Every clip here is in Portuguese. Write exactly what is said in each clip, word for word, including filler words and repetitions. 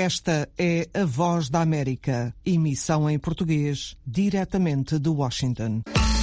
Esta é a Voz da América, emissão em português, diretamente de Washington.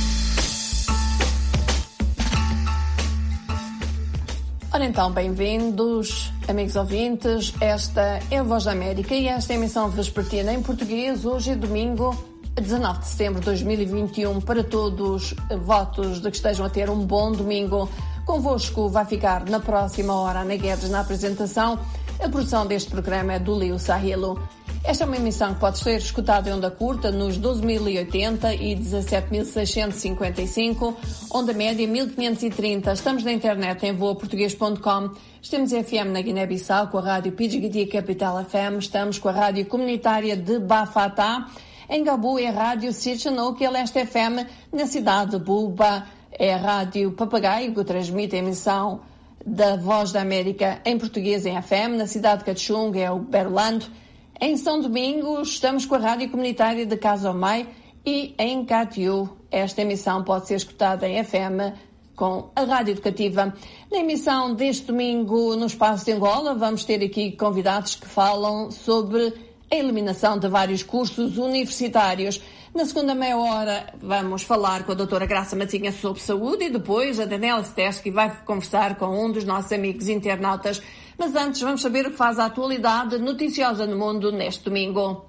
Ora então, bem-vindos, amigos ouvintes. Esta é a Voz da América e esta é a emissão vespertina em português. Hoje é domingo, dezanove de setembro de dois mil e vinte e um. Para todos, votos de que estejam a ter um bom domingo. Convosco vai ficar na próxima hora Ana Guedes na apresentação. A produção deste programa é do Leo Sahilo. Esta é uma emissão que pode ser escutada em onda curta nos doze mil e oitenta e dezassete mil seiscentos e cinquenta e cinco, onda média mil quinhentos e trinta. Estamos na internet em voa português ponto com. Estamos F M na Guiné-Bissau com a rádio Pidgidi Capital F M. Estamos com a rádio comunitária de Bafatá. Em Gabu é a rádio Sirchanouk e a Leste F M. Na cidade de Buba é a rádio Papagaio que transmite a emissão da Voz da América em português em F M. Na cidade de Cachung é o Berlando. Em São Domingos estamos com a rádio comunitária de Casomai e em Catiu esta emissão pode ser escutada em F M com a rádio educativa. Na emissão deste domingo no Espaço de Angola vamos ter aqui convidados que falam sobre a eliminação de vários cursos universitários. Na segunda meia hora vamos falar com a doutora Graça Matinha sobre saúde e depois a Daniela Steski vai conversar com um dos nossos amigos internautas. Mas antes vamos saber o que faz a atualidade noticiosa no mundo neste domingo.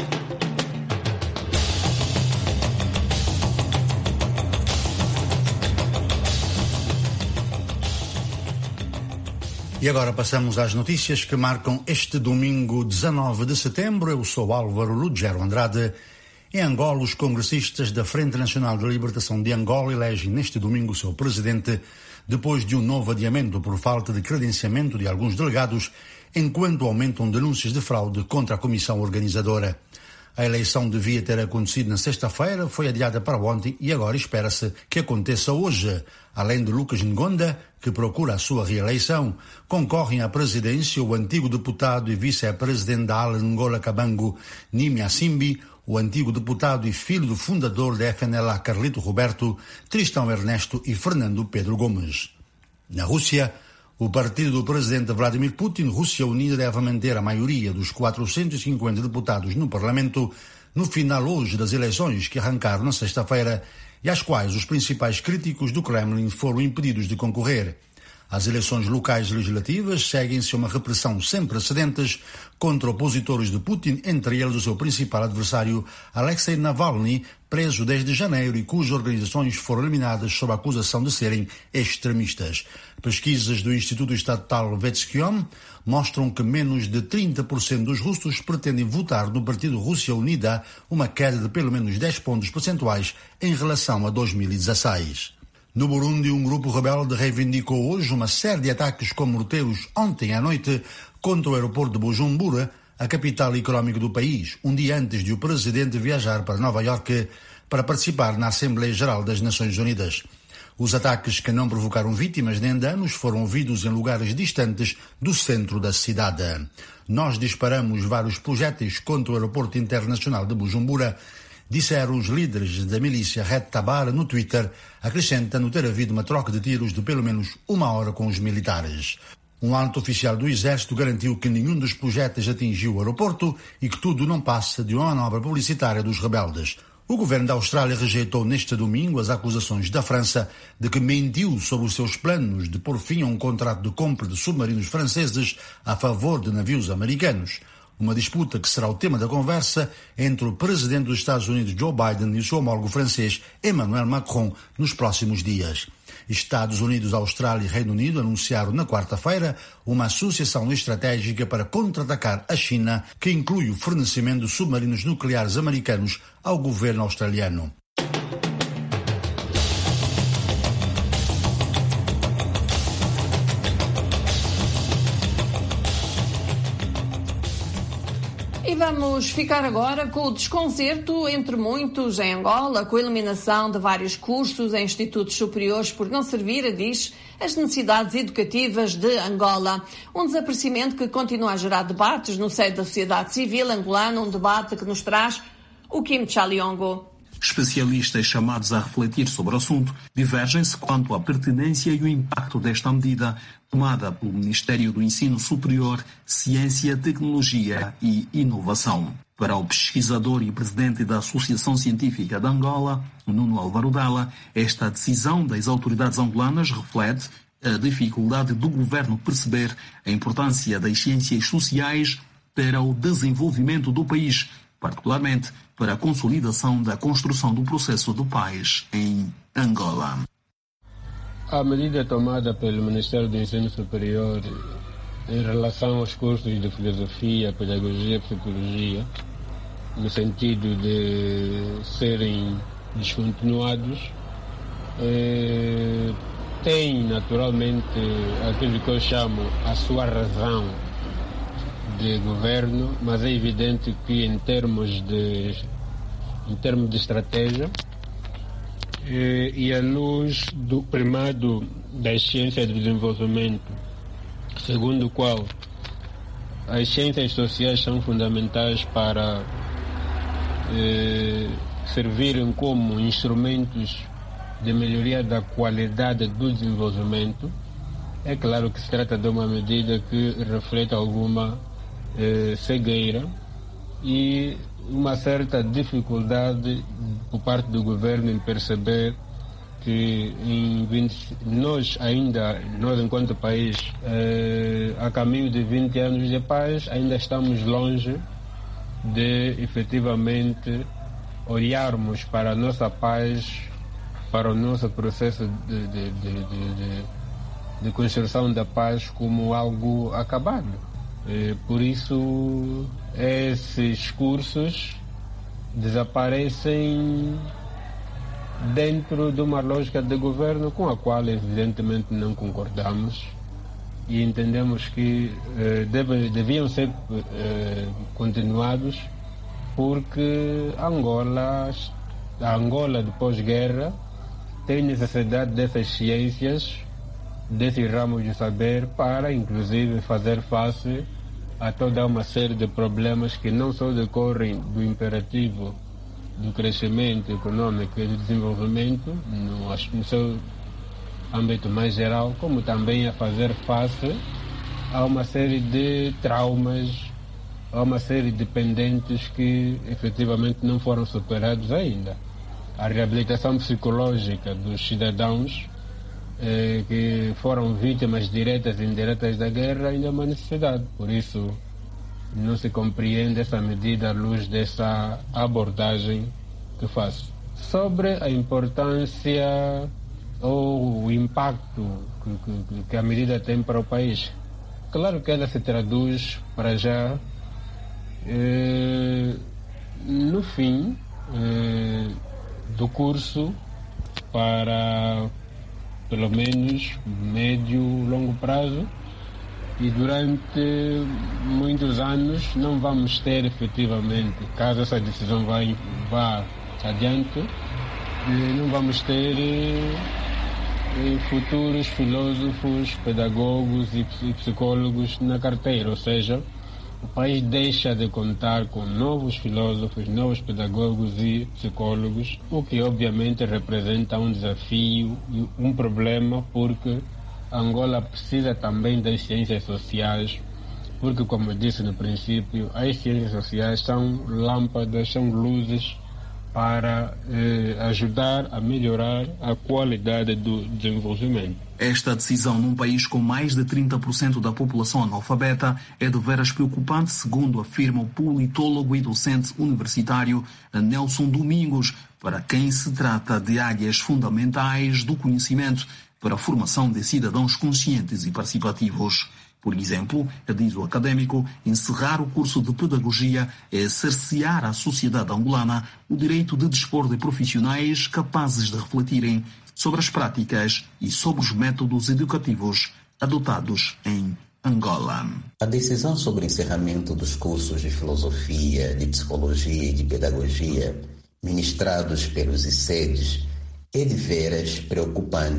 E agora passamos às notícias que marcam este domingo, dezanove de setembro. Eu sou Álvaro Lugero Andrade. Em Angola, os congressistas da Frente Nacional de Libertação de Angola elegem neste domingo o seu presidente, depois de um novo adiamento por falta de credenciamento de alguns delegados, enquanto aumentam denúncias de fraude contra a comissão organizadora. A eleição devia ter acontecido na sexta-feira, foi adiada para ontem e agora espera-se que aconteça hoje. Além de Lucas Ngonda, que procura a sua reeleição, concorrem à presidência o antigo deputado e vice-presidente da ala Angola Cabango, Nimi Asimbi, o antigo deputado e filho do fundador da F N L A Carlito Roberto, Tristão Ernesto e Fernando Pedro Gomes. Na Rússia, o partido do presidente Vladimir Putin, Rússia Unida, deve manter a maioria dos quatrocentos e cinquenta deputados no Parlamento no final hoje das eleições que arrancaram na sexta-feira e às quais os principais críticos do Kremlin foram impedidos de concorrer. As eleições locais legislativas seguem-se a uma repressão sem precedentes contra opositores de Putin, entre eles o seu principal adversário, Alexei Navalny, preso desde janeiro e cujas organizações foram eliminadas sob a acusação de serem extremistas. Pesquisas do Instituto Estatal Vetskiom mostram que menos de trinta por cento dos russos pretendem votar no Partido Rússia Unida, uma queda de pelo menos dez pontos percentuais em relação a dois mil e dezasseis. No Burundi, um grupo rebelde reivindicou hoje uma série de ataques com morteiros ontem à noite contra o aeroporto de Bujumbura, a capital económica do país, um dia antes de o presidente viajar para Nova Iorque para participar na Assembleia Geral das Nações Unidas. Os ataques, que não provocaram vítimas nem danos, foram ouvidos em lugares distantes do centro da cidade. Nós disparamos vários projéteis contra o aeroporto internacional de Bujumbura, disseram os líderes da milícia Red Tabara no Twitter, acrescentando ter havido uma troca de tiros de pelo menos uma hora com os militares. Um alto oficial do Exército garantiu que nenhum dos projéteis atingiu o aeroporto e que tudo não passa de uma manobra publicitária dos rebeldes. O governo da Austrália rejeitou neste domingo as acusações da França de que mentiu sobre os seus planos de pôr fim a um contrato de compra de submarinos franceses a favor de navios americanos. Uma disputa que será o tema da conversa entre o presidente dos Estados Unidos, Joe Biden, e o seu homólogo francês, Emmanuel Macron, nos próximos dias. Estados Unidos, Austrália e Reino Unido anunciaram na quarta-feira uma associação estratégica para contra-atacar a China, que inclui o fornecimento de submarinos nucleares americanos ao governo australiano. E vamos ficar agora com o desconcerto entre muitos em Angola, com a eliminação de vários cursos em institutos superiores por não servir a, diz, as necessidades educativas de Angola. Um desaparecimento que continua a gerar debates no seio da sociedade civil angolana, um debate que nos traz o Kim Chaliongo. Especialistas chamados a refletir sobre o assunto divergem-se quanto à pertinência e o impacto desta medida tomada pelo Ministério do Ensino Superior, Ciência, Tecnologia e Inovação. Para o pesquisador e presidente da Associação Científica de Angola, Nuno Álvaro Dalla, esta decisão das autoridades angolanas reflete a dificuldade do governo perceber a importância das ciências sociais para o desenvolvimento do país, particularmente para a consolidação da construção do processo do país em Angola. A medida tomada pelo Ministério do Ensino Superior em relação aos cursos de filosofia, pedagogia e psicologia, no sentido de serem descontinuados, eh, tem naturalmente aquilo que eu chamo a sua razão de governo, mas é evidente que em termos de, em termos de estratégia e, e à luz do primado das ciências de desenvolvimento, segundo o qual as ciências sociais são fundamentais para eh, servirem como instrumentos de melhoria da qualidade do desenvolvimento, é claro que se trata de uma medida que reflete alguma eh, cegueira e uma certa dificuldade por parte do governo em perceber que em vinte, nós ainda, nós enquanto país, eh, a caminho de vinte anos de paz, ainda estamos longe de efetivamente olharmos para a nossa paz, para o nosso processo de, de, de, de, de, de construção da paz como algo acabado. E, por isso, esses cursos desaparecem dentro de uma lógica de governo com a qual, evidentemente, não concordamos e entendemos que eh, deve, deviam ser eh, continuados porque Angola, a Angola de pós-guerra tem necessidade dessas ciências, desses ramos de saber, para inclusive fazer face a toda uma série de problemas que não só decorrem do imperativo do crescimento econômico e do desenvolvimento no, no seu âmbito mais geral, como também a fazer face a uma série de traumas, a uma série de pendentes que efetivamente não foram superados ainda. A reabilitação psicológica dos cidadãos eh, que foram vítimas diretas e indiretas da guerra ainda é uma necessidade. Por isso, não se compreende essa medida à luz dessa abordagem que faço. Sobre a importância ou o impacto que, que, que a medida tem para o país, claro que ela se traduz para já eh, no fim eh, do curso para pelo menos médio longo prazo, e durante muitos anos não vamos ter efetivamente, caso essa decisão vá, vá adiante, não vamos ter futuros filósofos, pedagogos e psicólogos na carteira, ou seja, o país deixa de contar com novos filósofos, novos pedagogos e psicólogos, o que obviamente representa um desafio e um problema, porque Angola precisa também das ciências sociais, porque, como eu disse no princípio, as ciências sociais são lâmpadas, são luzes para eh, ajudar a melhorar a qualidade do desenvolvimento. Esta decisão num país com mais de trinta por cento da população analfabeta é de veras preocupante, segundo afirma o politólogo e docente universitário Nelson Domingos, para quem se trata de áreas fundamentais do conhecimento para a formação de cidadãos conscientes e participativos. Por exemplo, diz o académico, encerrar o curso de pedagogia é cercear à sociedade angolana o direito de dispor de profissionais capazes de refletirem sobre as práticas e sobre os métodos educativos adotados em Angola. A decisão sobre o encerramento dos cursos de filosofia, de psicologia e de pedagogia ministrados pelos I C E Ds é de veras preocupante,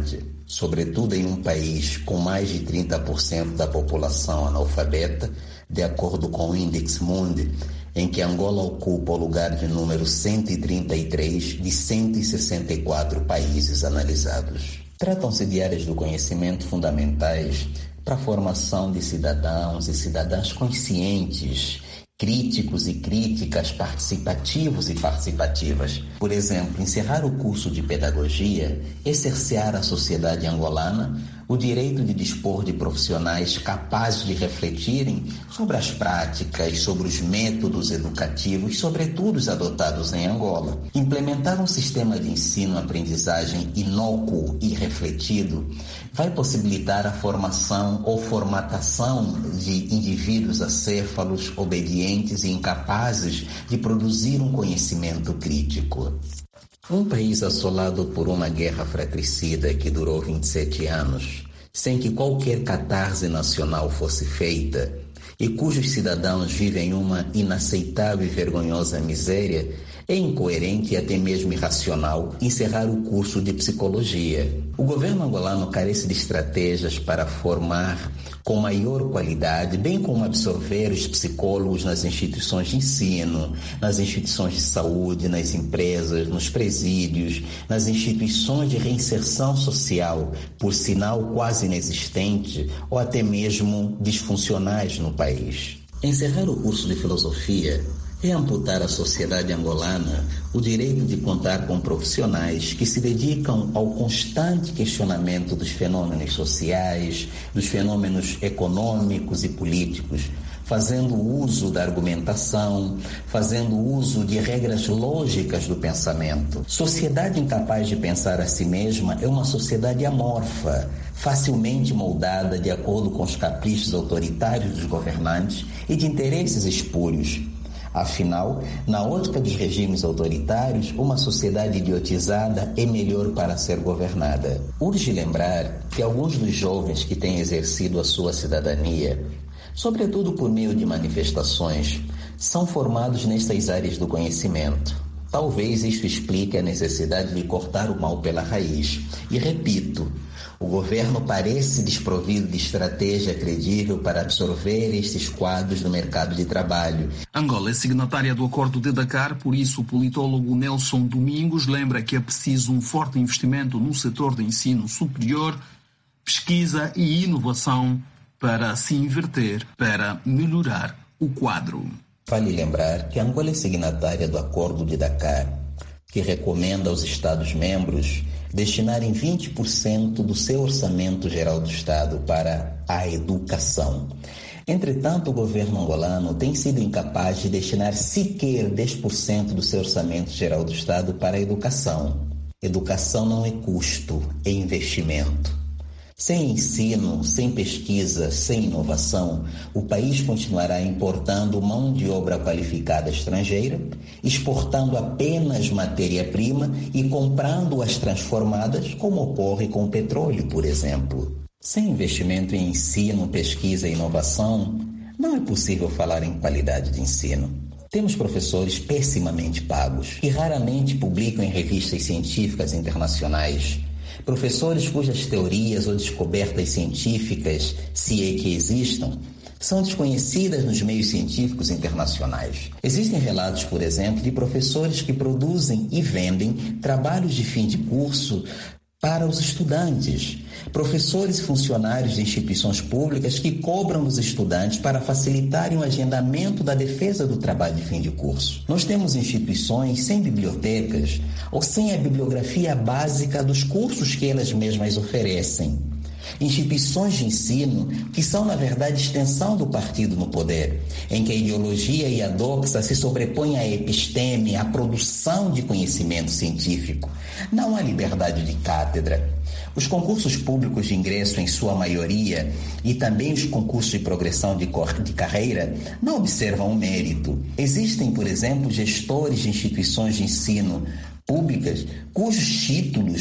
sobretudo em um país com mais de trinta por cento da população analfabeta, de acordo com o Index Mundi, em que Angola ocupa o lugar de número cento e trinta e três de cento e sessenta e quatro países analisados. Tratam-se de áreas do conhecimento fundamentais para a formação de cidadãos e cidadãs conscientes, críticos e críticas, participativos e participativas. Por exemplo, encerrar o curso de pedagogia é cercear a sociedade angolana o direito de dispor de profissionais capazes de refletirem sobre as práticas, sobre os métodos educativos, sobretudo os adotados em Angola. Implementar um sistema de ensino-aprendizagem inócuo e refletido vai possibilitar a formação ou formatação de indivíduos acéfalos, obedientes e incapazes de produzir um conhecimento crítico. Um país assolado por uma guerra fratricida que durou vinte e sete anos, sem que qualquer catarse nacional fosse feita, e cujos cidadãos vivem uma inaceitável e vergonhosa miséria, é incoerente e até mesmo irracional encerrar o curso de psicologia. O governo angolano carece de estratégias para formar com maior qualidade, bem como absorver os psicólogos nas instituições de ensino, nas instituições de saúde, nas empresas, nos presídios, nas instituições de reinserção social, por sinal quase inexistente ou até mesmo disfuncionais no país. Encerrar o curso de filosofia é amputar à sociedade angolana o direito de contar com profissionais que se dedicam ao constante questionamento dos fenômenos sociais, dos fenômenos econômicos e políticos, fazendo uso da argumentação, fazendo uso de regras lógicas do pensamento. Sociedade incapaz de pensar a si mesma é uma sociedade amorfa, facilmente moldada de acordo com os caprichos autoritários dos governantes e de interesses espúrios. Afinal, na ótica dos regimes autoritários, uma sociedade idiotizada é melhor para ser governada. Urge lembrar que alguns dos jovens que têm exercido a sua cidadania, sobretudo por meio de manifestações, são formados nestas áreas do conhecimento. Talvez isto explique a necessidade de cortar o mal pela raiz. E repito, o governo parece desprovido de estratégia credível para absorver estes quadros no mercado de trabalho. Angola é signatária do Acordo de Dakar, por isso o politólogo Nelson Domingos lembra que é preciso um forte investimento no setor de ensino superior, pesquisa e inovação para se inverter, para melhorar o quadro. Vale lembrar que Angola é signatária do Acordo de Dakar, que recomenda aos Estados-membros destinarem vinte por cento do seu orçamento geral do Estado para a educação. Entretanto, o governo angolano tem sido incapaz de destinar sequer dez por cento do seu orçamento geral do Estado para a educação. Educação não é custo, é investimento. Sem ensino, sem pesquisa, sem inovação, o país continuará importando mão de obra qualificada estrangeira, exportando apenas matéria-prima e comprando-as transformadas, como ocorre com o petróleo, por exemplo. Sem investimento em ensino, pesquisa e inovação, não é possível falar em qualidade de ensino. Temos professores pessimamente pagos, que raramente publicam em revistas científicas internacionais, professores cujas teorias ou descobertas científicas, se é que existam, são desconhecidas nos meios científicos internacionais. Existem relatos, por exemplo, de professores que produzem e vendem trabalhos de fim de curso para os estudantes, professores e funcionários de instituições públicas que cobram dos estudantes para facilitarem o agendamento da defesa do trabalho de fim de curso. Nós temos instituições sem bibliotecas ou sem a bibliografia básica dos cursos que elas mesmas oferecem. Instituições de ensino que são, na verdade, extensão do partido no poder, em que a ideologia e a doxa se sobrepõem à episteme, à produção de conhecimento científico. Não há liberdade de cátedra. Os concursos públicos de ingresso, em sua maioria, e também os concursos de progressão de, cor- de carreira, não observam o mérito. Existem, por exemplo, gestores de instituições de ensino públicas cujos títulos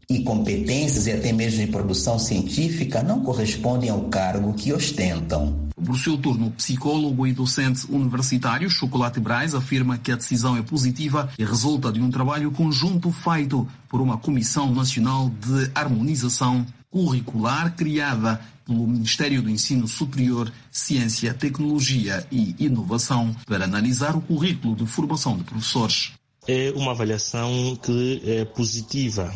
e competências e até mesmo em produção científica não correspondem ao cargo que ostentam. Por seu turno, o psicólogo e docente universitário Chocolate Braz afirma que a decisão é positiva e resulta de um trabalho conjunto feito por uma Comissão Nacional de Harmonização Curricular criada pelo Ministério do Ensino Superior, Ciência, Tecnologia e Inovação para analisar o currículo de formação de professores. É uma avaliação que é positiva.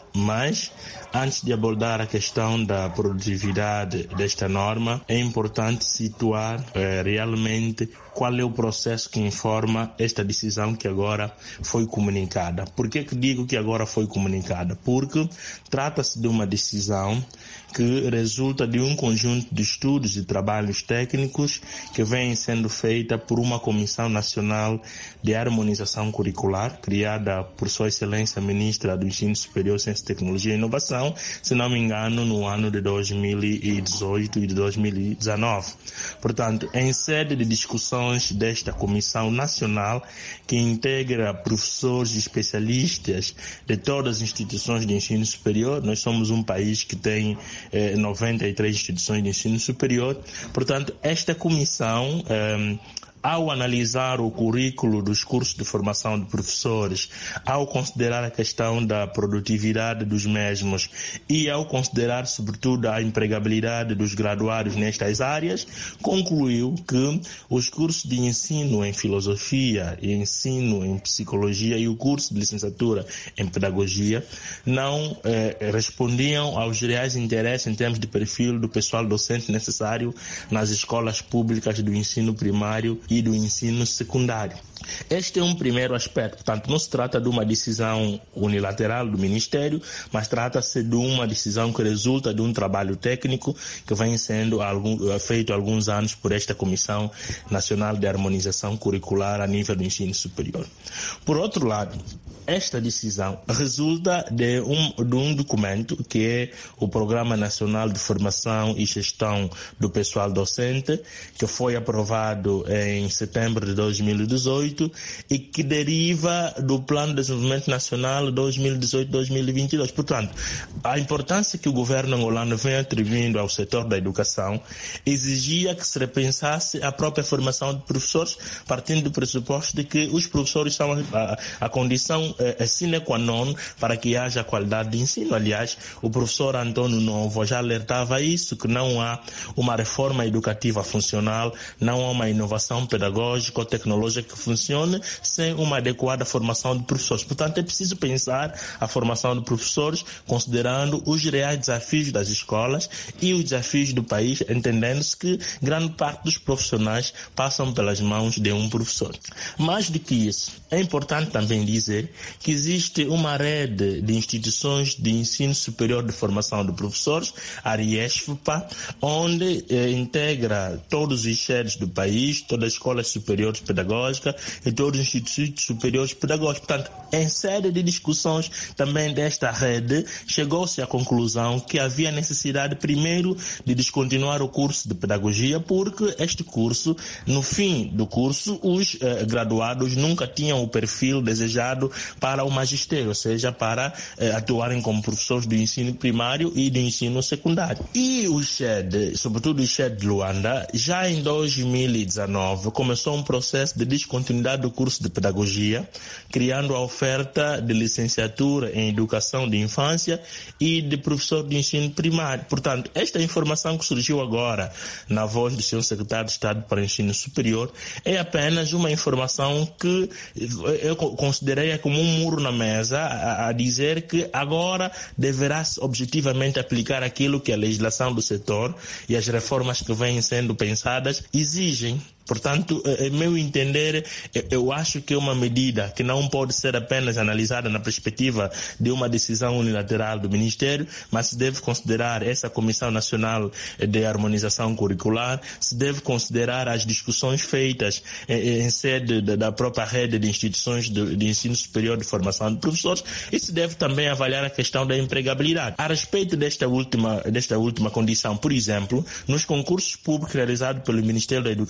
Mas, antes de abordar a questão da produtividade desta norma, é importante situar eh, realmente qual é o processo que informa esta decisão que agora foi comunicada. Por que que digo que agora foi comunicada? Porque trata-se de uma decisão que resulta de um conjunto de estudos e trabalhos técnicos que vêm sendo feita por uma Comissão Nacional de Harmonização Curricular, criada por Sua Excelência Ministra do Ensino Superior, Ciência, Tecnologia e Inovação, se não me engano, no ano de dois mil e dezoito e de dois mil e dezenove. Portanto, em sede de discussões desta Comissão Nacional, que integra professores e especialistas de todas as instituições de ensino superior, nós somos um país que tem eh, noventa e três instituições de ensino superior, portanto, esta comissão eh, ao analisar o currículo dos cursos de formação de professores, ao considerar a questão da produtividade dos mesmos e ao considerar, sobretudo, a empregabilidade dos graduados nestas áreas, concluiu que os cursos de ensino em filosofia e ensino em psicologia e o curso de licenciatura em pedagogia não eh, respondiam aos reais interesses em termos de perfil do pessoal docente necessário nas escolas públicas do ensino primário e do ensino secundário. Este é um primeiro aspecto. Portanto, não se trata de uma decisão unilateral do Ministério, mas trata-se de uma decisão que resulta de um trabalho técnico que vem sendo algum, feito há alguns anos por esta Comissão Nacional de Harmonização Curricular a nível do ensino superior. Por outro lado, esta decisão resulta de um, de um documento que é o Programa Nacional de Formação e Gestão do Pessoal Docente, que foi aprovado em setembro de dois mil e dezoito e que deriva do Plano de Desenvolvimento Nacional dois mil e dezoito a dois mil e vinte e dois. Portanto, a importância que o governo angolano vem atribuindo ao setor da educação exigia que se repensasse a própria formação de professores, partindo do pressuposto de que os professores são a, a condição é sine qua non para que haja qualidade de ensino. Aliás, o professor Antônio Novo já alertava isso, que não há uma reforma educativa funcional, não há uma inovação pedagógica ou tecnológica que funcione sem uma adequada formação de professores. Portanto, é preciso pensar a formação de professores considerando os reais desafios das escolas e os desafios do país, entendendo-se que grande parte dos profissionais passam pelas mãos de um professor. Mais do que isso, é importante também dizer que existe uma rede de instituições de ensino superior de formação de professores, a RIESFPA, onde eh, integra todos os sedes do país, todas as escolas superiores pedagógicas e todos os institutos superiores pedagógicos. Portanto, em série de discussões também desta rede, chegou-se à conclusão que havia necessidade, primeiro, de descontinuar o curso de pedagogia, porque este curso, no fim do curso, os eh, graduados nunca tinham o perfil desejado para o magistério, ou seja, para eh, atuarem como professores do ensino primário e do ensino secundário. E o S H E D, sobretudo o S H E D de Luanda, já em dois mil e dezenove começou um processo de descontinuidade do curso de pedagogia, criando a oferta de licenciatura em educação de infância e de professor de ensino primário. Portanto, esta informação que surgiu agora na voz do senhor secretário de Estado para o Ensino Superior é apenas uma informação que eu considerei como um muro na mesa a, a dizer que agora deverá-se objetivamente aplicar aquilo que a legislação do setor e as reformas que vêm sendo pensadas exigem. Portanto, em meu entender, eu acho que é uma medida que não pode ser apenas analisada na perspectiva de uma decisão unilateral do Ministério, mas se deve considerar essa Comissão Nacional de Harmonização Curricular, se deve considerar as discussões feitas em sede da própria rede de instituições de ensino superior de formação de professores e se deve também avaliar a questão da empregabilidade. A respeito desta última, desta última condição, por exemplo, nos concursos públicos realizados pelo Ministério da Educação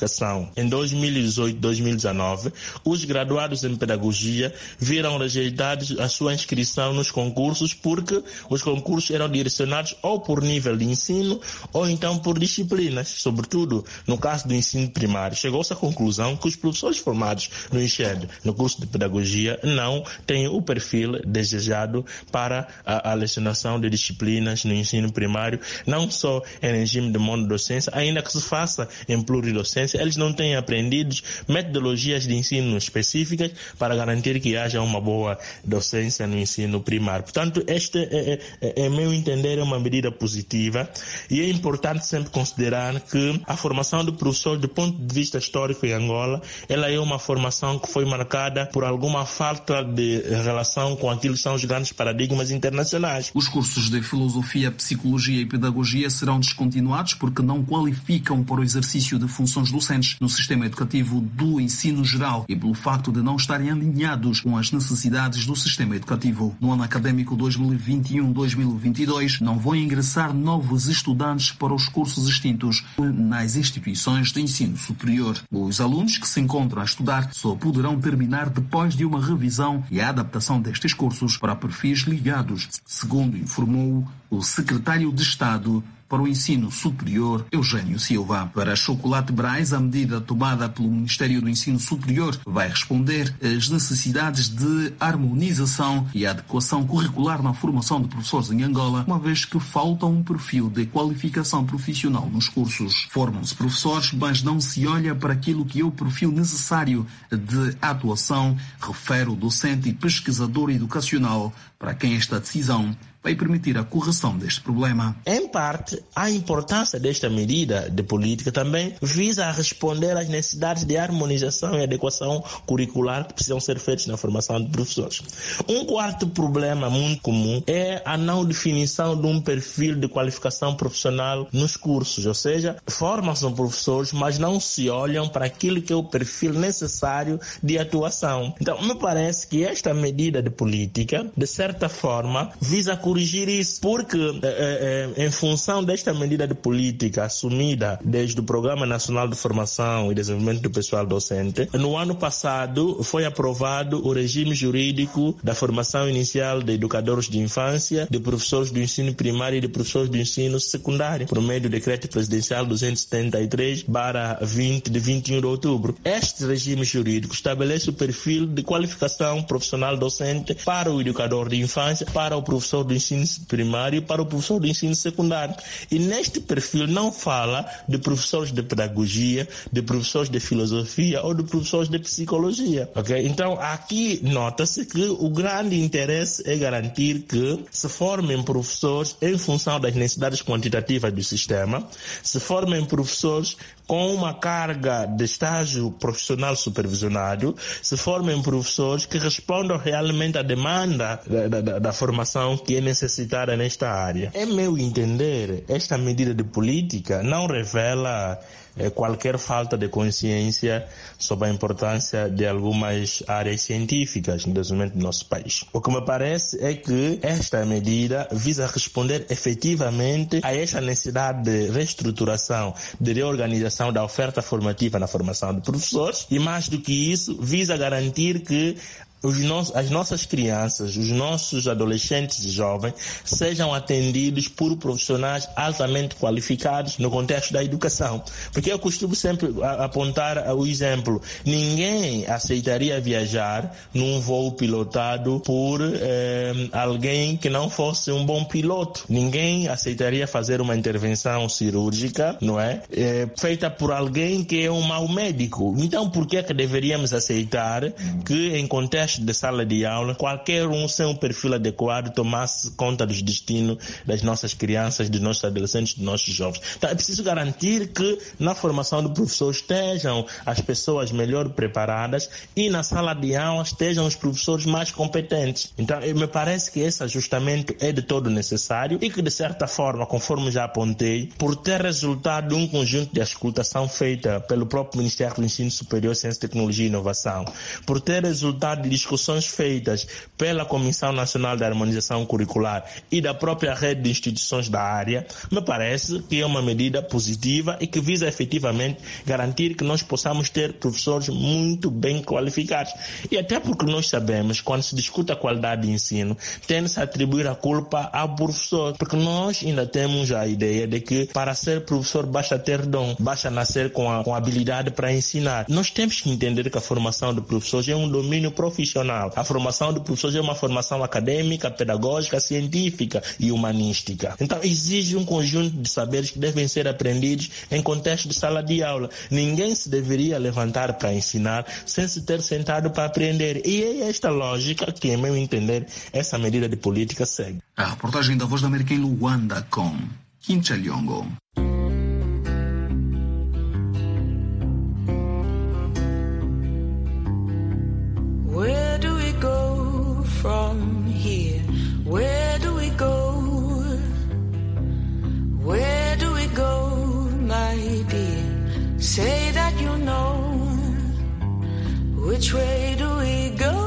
em dois mil e dezoito, dois mil e dezenove, os graduados em pedagogia viram rejeitados a sua inscrição nos concursos porque os concursos eram direcionados ou por nível de ensino ou então por disciplinas, sobretudo no caso do ensino primário. Chegou-se à conclusão que os professores formados no INCHED, no curso de pedagogia, não têm o perfil desejado para a, a lecionação de disciplinas no ensino primário, não só em regime de monodocência, ainda que se faça em pluridocência, eles não têm aprendido metodologias de ensino específicas para garantir que haja uma boa docência no ensino primário. Portanto, este, é, é, é, meu entender, é uma medida positiva e é importante sempre considerar que a formação do professor, do ponto de vista histórico em Angola, ela é uma formação que foi marcada por alguma falta de relação com aquilo que são os grandes paradigmas internacionais. Os cursos de filosofia, psicologia e pedagogia serão descontinuados porque não qualificam para o exercício de funções docentes no sistema educativo do ensino geral e pelo facto de não estarem alinhados com as necessidades do sistema educativo. No ano académico dois mil e vinte e um, dois mil e vinte e dois, não vão ingressar novos estudantes para os cursos extintos nas instituições de ensino superior. Os alunos que se encontram a estudar só poderão terminar depois de uma revisão e a adaptação destes cursos para perfis ligados, segundo informou o secretário de Estado para o Ensino Superior, Eugênio Silva. Para Chocolate Braz, a medida tomada pelo Ministério do Ensino Superior vai responder às necessidades de harmonização e adequação curricular na formação de professores em Angola, uma vez que falta um perfil de qualificação profissional nos cursos. Formam-se professores, mas não se olha para aquilo que é o perfil necessário de atuação, refere o docente e pesquisador educacional, para quem esta decisão vai permitir a correção deste problema. Em parte, a importância desta medida de política também visa responder às necessidades de harmonização e adequação curricular que precisam ser feitas na formação de professores. Um quarto problema muito comum é a não definição de um perfil de qualificação profissional nos cursos, ou seja, formam-se professores, mas não se olham para aquilo que é o perfil necessário de atuação. Então, me parece que esta medida de política, de certa forma, visa corrigir isso, porque eh, eh, em função desta medida de política assumida desde o Programa Nacional de Formação e Desenvolvimento do Pessoal Docente, no ano passado foi aprovado o regime jurídico da formação inicial de educadores de infância, de professores do ensino primário e de professores do ensino secundário, por meio do Decreto Presidencial duzentos e setenta e três barra vinte de vinte e um de outubro. Este regime jurídico estabelece o perfil de qualificação profissional docente para o educador de infância, para o professor do ensino primário e para o professor do ensino secundário. E neste perfil não fala de professores de pedagogia, de professores de filosofia ou de professores de psicologia. Okay? Então, aqui nota-se que o grande interesse é garantir que se formem professores em função das necessidades quantitativas do sistema, se formem professores com uma carga de estágio profissional supervisionado, se formem professores que respondam realmente à demanda da, da, da formação que é necessitada nesta área. Em meu entender, esta medida de política não revela eh, qualquer falta de consciência sobre a importância de algumas áreas científicas no desenvolvimento do nosso país. O que me parece é que esta medida visa responder efetivamente a esta necessidade de reestruturação, de reorganização da oferta formativa na formação de professores e, mais do que isso, visa garantir que Os nossos, as nossas crianças, os nossos adolescentes e jovens sejam atendidos por profissionais altamente qualificados no contexto da educação. Porque eu costumo sempre apontar o exemplo. Ninguém aceitaria viajar num voo pilotado por eh, alguém que não fosse um bom piloto. Ninguém aceitaria fazer uma intervenção cirúrgica, não é? Eh, feita por alguém que é um mau médico. Então, por que é que deveríamos aceitar que em contexto de sala de aula, qualquer um sem um perfil adequado tomasse conta dos destinos das nossas crianças, dos nossos adolescentes, dos nossos jovens? Então é preciso garantir que na formação do professor estejam as pessoas melhor preparadas e na sala de aula estejam os professores mais competentes. Então me parece que esse ajustamento é de todo necessário e que de certa forma, conforme já apontei, por ter resultado de um conjunto de auscultação feita pelo próprio Ministério do Ensino Superior, Ciência, Tecnologia e Inovação, por ter resultado de discussões feitas pela Comissão Nacional de Harmonização Curricular e da própria rede de instituições da área, me parece que é uma medida positiva e que visa efetivamente garantir que nós possamos ter professores muito bem qualificados. E até porque nós sabemos, quando se discute a qualidade de ensino, tende-se a atribuir a culpa ao professor, porque nós ainda temos a ideia de que para ser professor basta ter dom, basta nascer com a, com a habilidade para ensinar. Nós temos que entender que a formação de professores é um domínio profissional. A formação de professores é uma formação acadêmica, pedagógica, científica e humanística. Então exige um conjunto de saberes que devem ser aprendidos em contexto de sala de aula. Ninguém se deveria levantar para ensinar sem se ter sentado para aprender. E é esta lógica que, em meu entender, essa medida de política segue. A reportagem da Voz da América em Luanda com Kim Chaliongo. Where do we go from here? Where do we go? Where do we go, my dear? Say that you know. Which way do we go?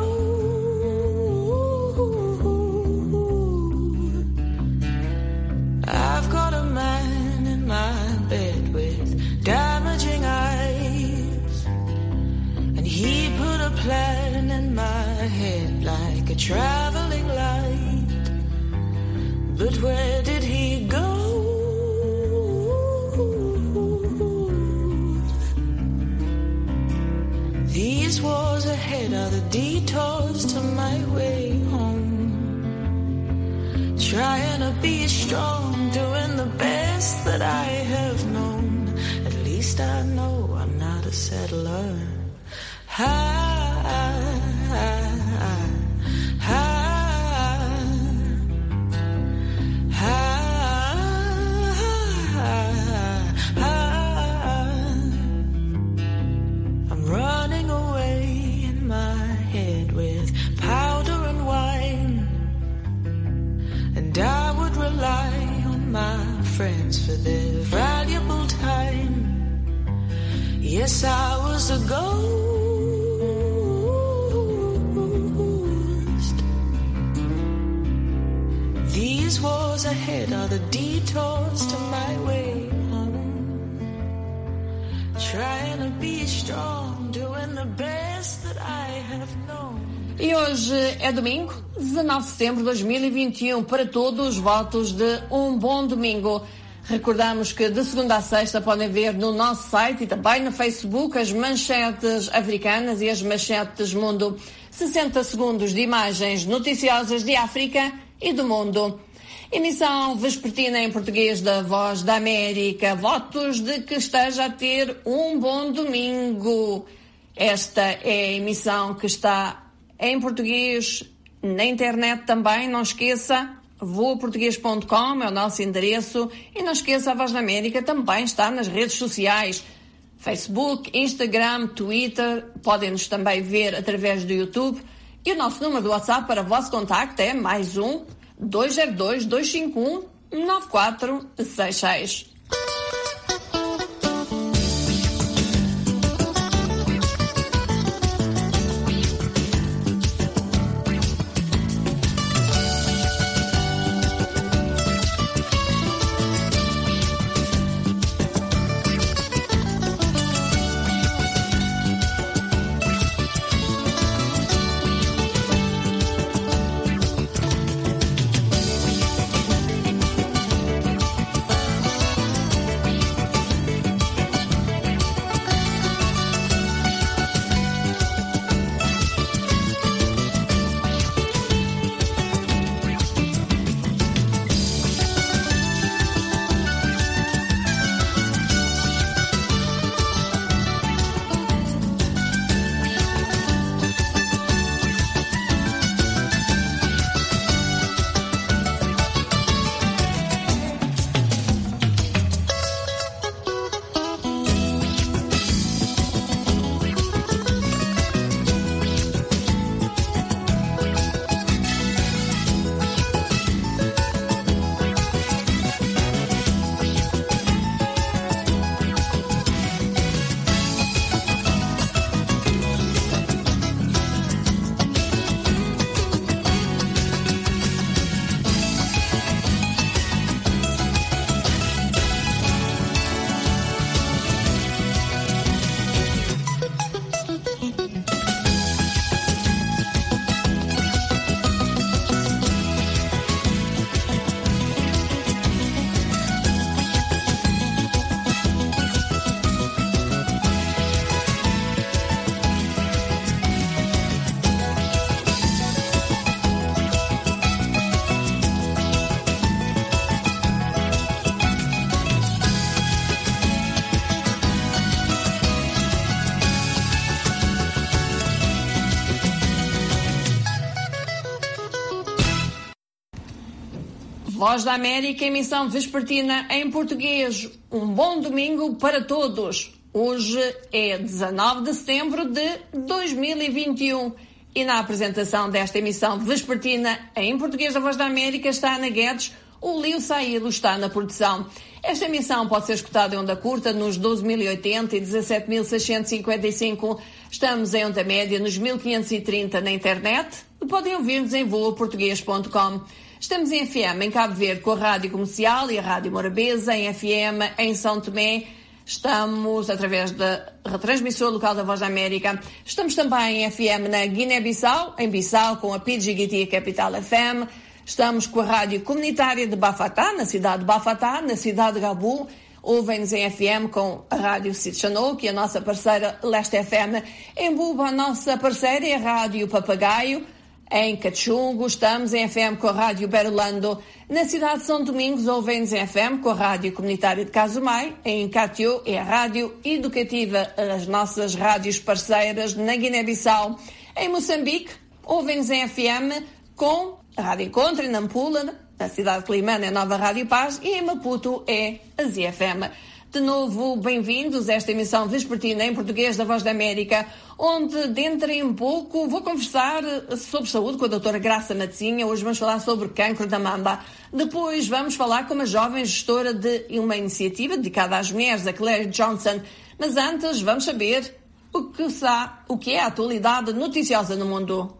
I've got a man in my bed with damaging eyes, and he put a plan in my head like a traveling light. But where did he go? These wars ahead are the detours to my way home. Trying to be strong, doing the best that I have known. At least I know I'm not a settler. I, I, I, I, I'm running away in my head with powder and wine, and I would rely on my friends for their valuable time. Yes, I was a ghost. These wars ahead are the detours to my way home. Trying to be strong, doing the best that I have known. E hoje é domingo, dezanove de setembro de dois mil e vinte e um, para todos os votos de um bom domingo. Recordamos que de segunda a sexta podem ver no nosso site e também no Facebook as manchetes africanas e as manchetes mundo. sessenta segundos de imagens noticiosas de África e do mundo. Emissão vespertina em português da Voz da América. Votos de que esteja a ter um bom domingo. Esta é a emissão que está em português na internet também. Não esqueça, voa português ponto com é o nosso endereço. E não esqueça, a Voz da América também está nas redes sociais. Facebook, Instagram, Twitter. Podem-nos também ver através do YouTube. E o nosso número do WhatsApp para o vosso contacto é mais um dois zero dois, dois cinco um, nove quatro seis seis. Voz da América, emissão vespertina em português. Um bom domingo para todos. Hoje é dezanove de setembro de dois mil e vinte e um e na apresentação desta emissão vespertina em português da Voz da América está a Ana Guedes, o Lio Saílo está na produção. Esta emissão pode ser escutada em onda curta nos doze mil e oitenta e dezassete mil seiscentos e cinquenta e cinco. Estamos em onda média nos mil quinhentos e trinta na internet e podem ouvir-nos em voa português ponto com. Estamos em F M em Cabo Verde com a Rádio Comercial e a Rádio Morabeza, em F M em São Tomé. Estamos através da retransmissora local da Voz da América. Estamos também em F M na Guiné-Bissau, em Bissau com a P G G T Capital F M. Estamos com a Rádio Comunitária de Bafatá, na cidade de Bafatá, na cidade de Gabu. Ouvem-nos em F M com a Rádio Sitchanouk e a nossa parceira Leste F M. Em Buba, a nossa parceira é a Rádio Papagaio. Em Cachungo, estamos em F M com a Rádio Berolando. Na cidade de São Domingos, ouvem-nos em F M com a Rádio Comunitária de Casumai. Em Catió é a Rádio Educativa, as nossas rádios parceiras na Guiné-Bissau. Em Moçambique, ouvem-nos em F M com a Rádio Encontro, em Nampula, na cidade de Climane é a Nova Rádio Paz e em Maputo é a Z F M. De novo, bem-vindos a esta emissão vespertina em português da Voz da América, onde dentro em pouco vou conversar sobre saúde com a doutora Graça Matosinha. Hoje vamos falar sobre cancro da mama. Depois vamos falar com uma jovem gestora de uma iniciativa dedicada às mulheres, a Claire Johnson. Mas antes vamos saber o que, está, o que é a atualidade noticiosa no mundo.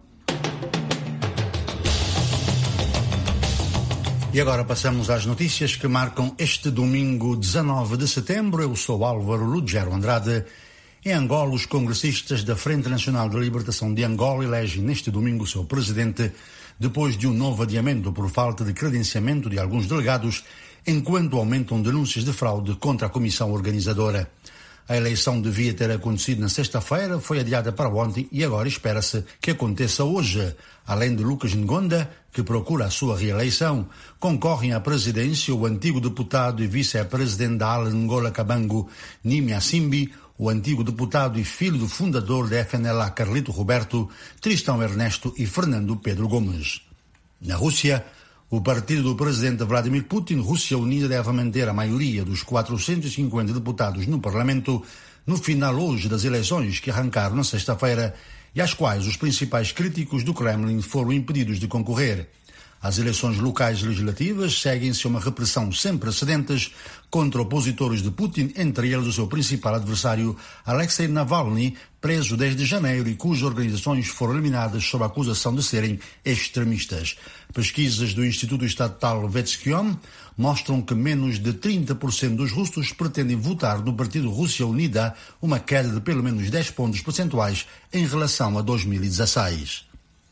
E agora passamos às notícias que marcam este domingo, dezanove de setembro. Eu sou Álvaro Lugero Andrade. Em Angola, os congressistas da Frente Nacional de Libertação de Angola elegem neste domingo o seu presidente, depois de um novo adiamento por falta de credenciamento de alguns delegados, enquanto aumentam denúncias de fraude contra a comissão organizadora. A eleição devia ter acontecido na sexta-feira, foi adiada para ontem e agora espera-se que aconteça hoje. Além de Lucas Ngonda, que procura a sua reeleição, concorrem à presidência o antigo deputado e vice-presidente da ala Ngola Kabango, Nimi Asimbi, o antigo deputado e filho do fundador da F N L A, Carlito Roberto, Tristão Ernesto e Fernando Pedro Gomes. Na Rússia, o partido do presidente Vladimir Putin, Rússia Unida, deve manter a maioria dos quatrocentos e cinquenta deputados no Parlamento no final hoje das eleições que arrancaram na sexta-feira e às quais os principais críticos do Kremlin foram impedidos de concorrer. As eleições locais legislativas seguem-se a uma repressão sem precedentes contra opositores de Putin, entre eles o seu principal adversário, Alexei Navalny, preso desde janeiro e cujas organizações foram eliminadas sob a acusação de serem extremistas. Pesquisas do Instituto Estatal Vetskion mostram que menos de trinta por cento dos russos pretendem votar no Partido Rússia Unida, uma queda de pelo menos dez pontos percentuais em relação a dois mil e dezesseis.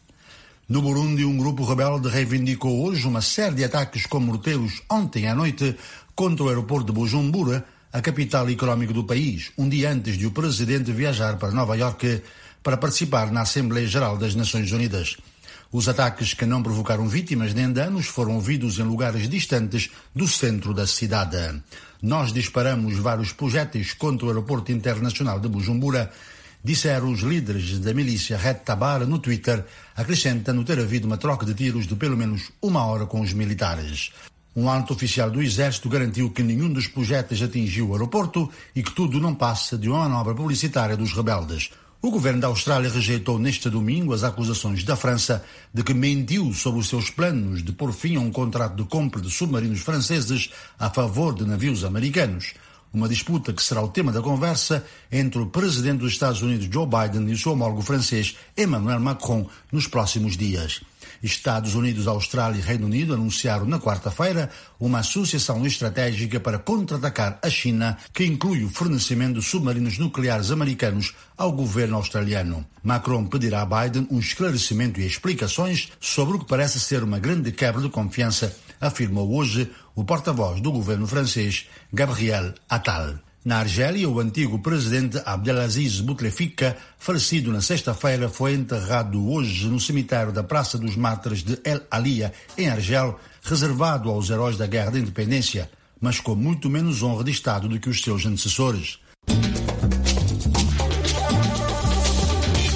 No Burundi, um grupo rebelde reivindicou hoje uma série de ataques com morteiros ontem à noite contra o aeroporto de Bujumbura, a capital económica do país, um dia antes de o presidente viajar para Nova Iorque para participar na Assembleia Geral das Nações Unidas. Os ataques, que não provocaram vítimas nem danos, foram ouvidos em lugares distantes do centro da cidade. Nós disparamos vários projéteis contra o aeroporto internacional de Bujumbura, disseram os líderes da milícia Red Tabara no Twitter, acrescentando ter havido uma troca de tiros de pelo menos uma hora com os militares. Um alto oficial do Exército garantiu que nenhum dos projéteis atingiu o aeroporto e que tudo não passa de uma manobra publicitária dos rebeldes. O governo da Austrália rejeitou neste domingo as acusações da França de que mentiu sobre os seus planos de pôr fim a um contrato de compra de submarinos franceses a favor de navios americanos. Uma disputa que será o tema da conversa entre o presidente dos Estados Unidos, Joe Biden, e o seu homólogo francês, Emmanuel Macron, nos próximos dias. Estados Unidos, Austrália e Reino Unido anunciaram na quarta-feira uma associação estratégica para contra-atacar a China, que inclui o fornecimento de submarinos nucleares americanos ao governo australiano. Macron pedirá a Biden um esclarecimento e explicações sobre o que parece ser uma grande quebra de confiança, afirmou hoje o porta-voz do governo francês, Gabriel Attal. Na Argélia, o antigo presidente Abdelaziz Bouteflika, falecido na sexta-feira, foi enterrado hoje no cemitério da Praça dos Mártires de El Alia, em Argel, reservado aos heróis da Guerra da Independência, mas com muito menos honra de Estado do que os seus antecessores.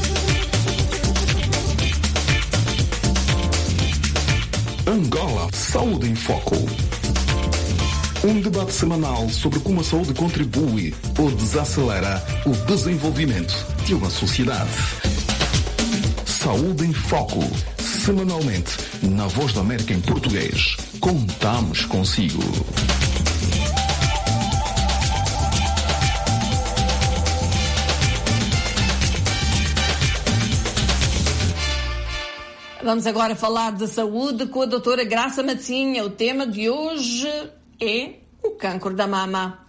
Angola Saúde em Foco. Um debate semanal sobre como a saúde contribui ou desacelera o desenvolvimento de uma sociedade. Saúde em Foco. Semanalmente, na Voz da América em português. Contamos consigo. Vamos agora falar de saúde com a doutora Graça Matzinha. O tema de hoje é o cancro da mama.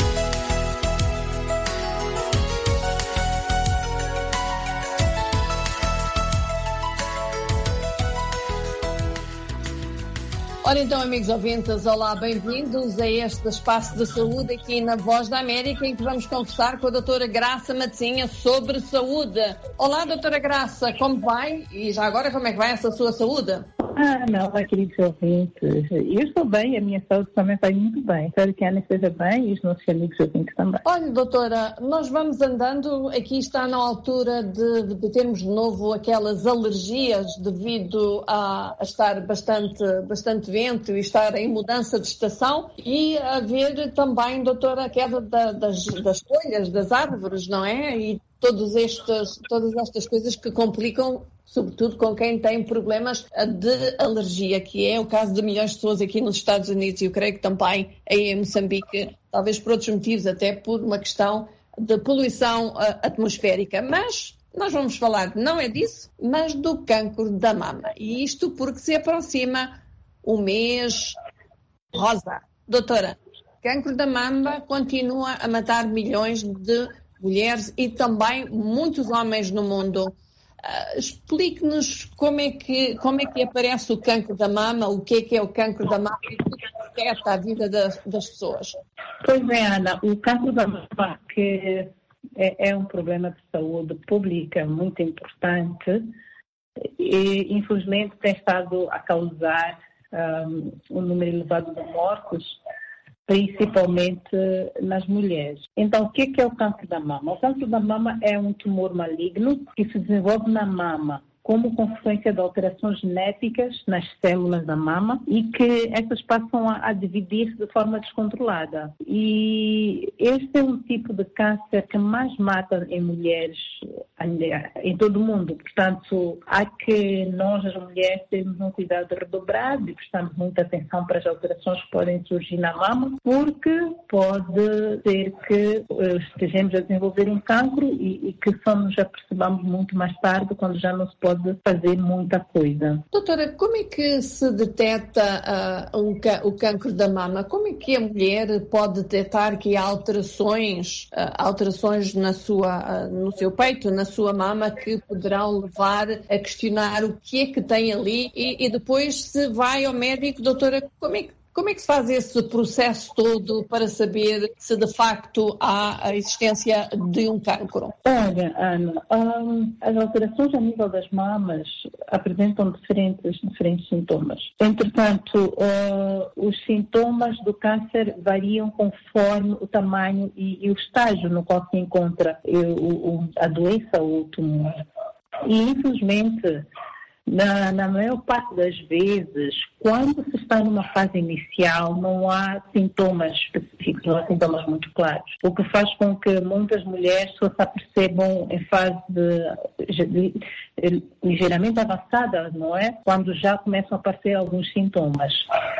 Ora então, amigos ouvintes, olá, bem-vindos a este espaço de saúde aqui na Voz da América, em que vamos conversar com a doutora Graça Matzinha sobre saúde. Olá, doutora Graça, como vai? E já agora, como é que vai essa sua saúde? Ah, não, queridos ouvintes, eu estou bem, a minha saúde também vai muito bem. Espero que a Ana esteja bem e os nossos amigos ouvintes também. Olha, doutora, nós vamos andando, aqui está na altura de, de termos de novo aquelas alergias devido a, a estar bastante, bastante vento e estar em mudança de estação e haver também, doutora, a queda da, das, das folhas, das árvores, não é? E todos estes, todas estas coisas que complicam, sobretudo com quem tem problemas de alergia, que é o caso de milhões de pessoas aqui nos Estados Unidos e eu creio que também aí em Moçambique, talvez por outros motivos, até por uma questão de poluição atmosférica. Mas nós vamos falar, não é disso, mas do cancro da mama. E isto porque se aproxima o mês rosa. Doutora, cancro da mama continua a matar milhões de mulheres e também muitos homens no mundo. Uh, explique-nos como é, que, como é que aparece o cancro da mama, o que é que é o cancro da mama e o que afeta a vida das, das pessoas. Pois é, Ana, o cancro da mama que é, é um problema de saúde pública muito importante e infelizmente tem estado a causar um, um número elevado de mortes, principalmente nas mulheres. Então, o que é o câncer da mama? O câncer da mama é um tumor maligno que se desenvolve na mama como consequência de alterações genéticas nas células da mama e que essas passam a, a dividir-se de forma descontrolada. E este é um tipo de câncer que mais mata em mulheres em todo o mundo. Portanto, há que nós, as mulheres, termos um cuidado redobrado e prestamos muita atenção para as alterações que podem surgir na mama, porque pode ser que estejamos a desenvolver um cancro e, e que só nos apercebamos muito mais tarde, quando já não se pode fazer muita coisa. Doutora, como é que se detecta uh, um, o cancro da mama? Como é que a mulher pode detectar que há alterações, uh, alterações na sua, uh, no seu peito, na sua mama, que poderão levar a questionar o que é que tem ali e, e depois se vai ao médico, doutora, como é que Como é que se faz esse processo todo para saber se de facto há a existência de um cancro? Olha, Ana, um, as alterações a nível das mamas apresentam diferentes, diferentes sintomas. Entretanto, uh, os sintomas do câncer variam conforme o tamanho e, e o estágio no qual se encontra o, o, a doença ou o tumor. E, infelizmente, Na, na maior parte das vezes, quando se está numa fase inicial, não há sintomas específicos, não há sintomas muito claros. O que faz com que muitas mulheres só se apercebam em fase de, de, de, ligeiramente avançada, não é? Quando já começam a aparecer alguns sintomas.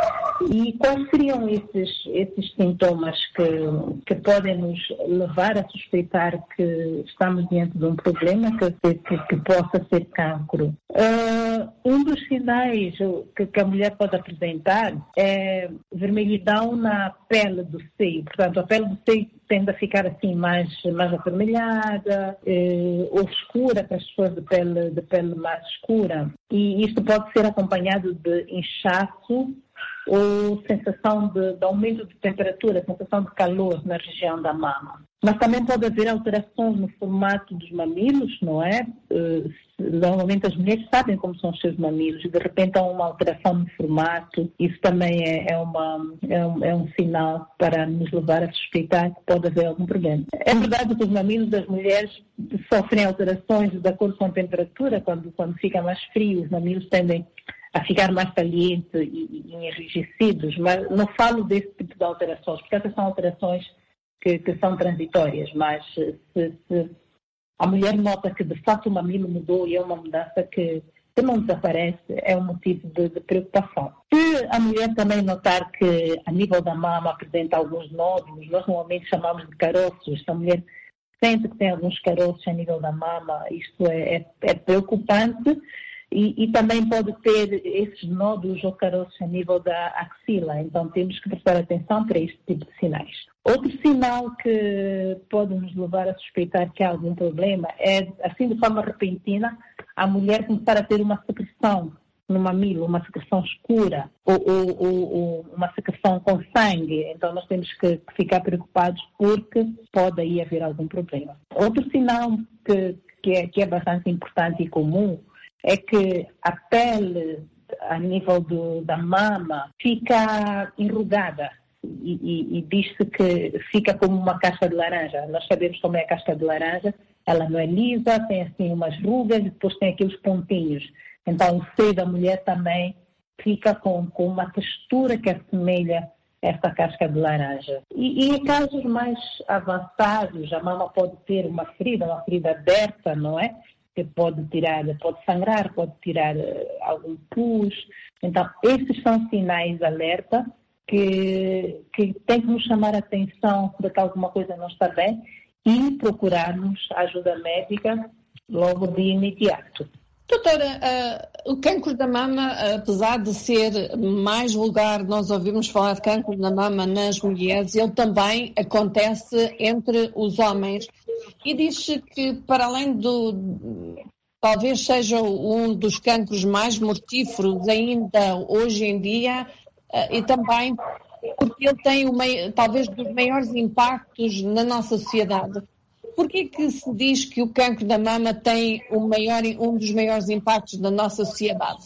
E quais seriam esses, esses sintomas que, que podem nos levar a suspeitar que estamos diante de um problema que, que, que possa ser cancro? Uh, um dos sinais que, que a mulher pode apresentar é vermelhidão na pele do seio. Portanto, a pele do seio tende a ficar assim mais, mais avermelhada eh, ou escura para as pessoas de pele, de pele mais escura. E isto pode ser acompanhado de inchaço ou sensação de, de aumento de temperatura, sensação de calor na região da mama. Mas também pode haver alterações no formato dos mamilos, não é? Uh, normalmente as mulheres sabem como são os seus mamilos e de repente há uma alteração no formato. Isso também é, é, uma, é, um, é um sinal para nos levar a suspeitar que pode haver algum problema. É verdade que os mamilos das mulheres sofrem alterações de acordo com a temperatura. Quando, quando fica mais frio, os mamilos tendem a ficar mais caliente e, e enrijecidos, mas não falo desse tipo de alterações, porque essas são alterações que, que são transitórias, mas se, se a mulher nota que de fato o mamilo mudou e é uma mudança que, que não desaparece, é um motivo de, de preocupação. Se a mulher também notar que a nível da mama apresenta alguns nódulos, nós normalmente chamamos de caroços, se a mulher sente que tem alguns caroços a nível da mama, isto é, é, é preocupante. E, e também pode ter esses nódulos ou caroços a nível da axila, então temos que prestar atenção para este tipo de sinais. Outro sinal que pode nos levar a suspeitar que há algum problema é, assim de forma repentina, a mulher começar a ter uma secreção no mamilo, uma secreção escura ou, ou, ou, ou uma secreção com sangue, então nós temos que, que ficar preocupados porque pode aí haver algum problema. Outro sinal que, que, é, que é bastante importante e comum é que a pele, a nível do, da mama, fica enrugada e, e, e diz-se que fica como uma casca de laranja. Nós sabemos como é a casca de laranja, ela não é lisa, tem assim umas rugas e depois tem aqueles pontinhos. Então o seio da mulher também fica com, com uma textura que assemelha esta casca de laranja. E, e em casos mais avançados, a mama pode ter uma ferida, uma ferida aberta, não é? Que pode tirar, pode sangrar, pode tirar uh, algum pus. Então, esses são sinais de alerta que, que tem que nos chamar a atenção de que alguma coisa não está bem e procurarmos ajuda médica logo de imediato. Doutora, uh, o cancro da mama, apesar de ser mais vulgar, nós ouvimos falar de cancro da mama nas mulheres, ele também acontece entre os homens. E diz-se que, para além do, talvez seja um dos cancros mais mortíferos ainda hoje em dia, uh, e também porque ele tem o mei, talvez dos maiores impactos na nossa sociedade. Por que que se diz que o cancro da mama tem o maior, um dos maiores impactos na nossa sociedade?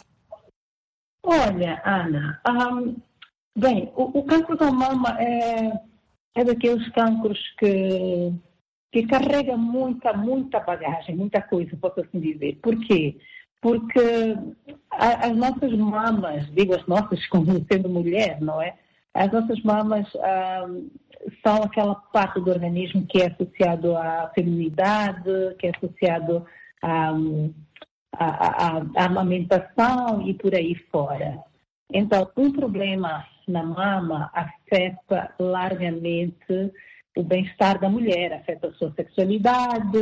Olha, Ana, um, bem, o, o cancro da mama é, é daqueles cancros que, que carrega muita, muita bagagem, muita coisa, posso assim dizer. Por quê? Porque a, as nossas mamas, digo as nossas como sendo mulher, não é? As nossas mamas um, são aquela parte do organismo que é associado à feminilidade, que é associado à, à, à, à amamentação e por aí fora. Então, um problema na mama afeta largamente o bem-estar da mulher, afeta a sua sexualidade,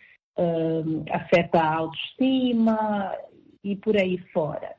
um, afeta a autoestima e por aí fora.